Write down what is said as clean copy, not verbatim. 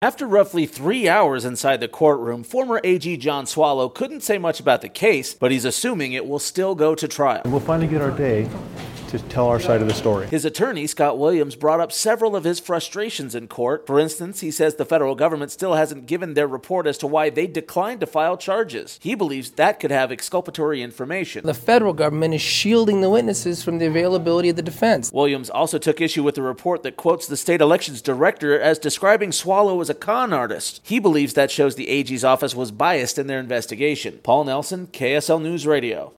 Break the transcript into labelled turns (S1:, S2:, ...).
S1: After roughly 3 hours inside the courtroom, former AG John Swallow couldn't say much about the case, but he's assuming it will still go to trial.
S2: We'll finally get our day to tell our side of the story.
S1: His attorney, Scott Williams, brought up several of his frustrations in court. For instance, he says the federal government still hasn't given their report as to why they declined to file charges. He believes that could have exculpatory information.
S3: The federal government is shielding the witnesses from the availability of the defense.
S1: Williams also took issue with the report that quotes the state elections director as describing Swallow as a con artist. He believes that shows the AG's office was biased in their investigation. Paul Nelson, KSL News Radio.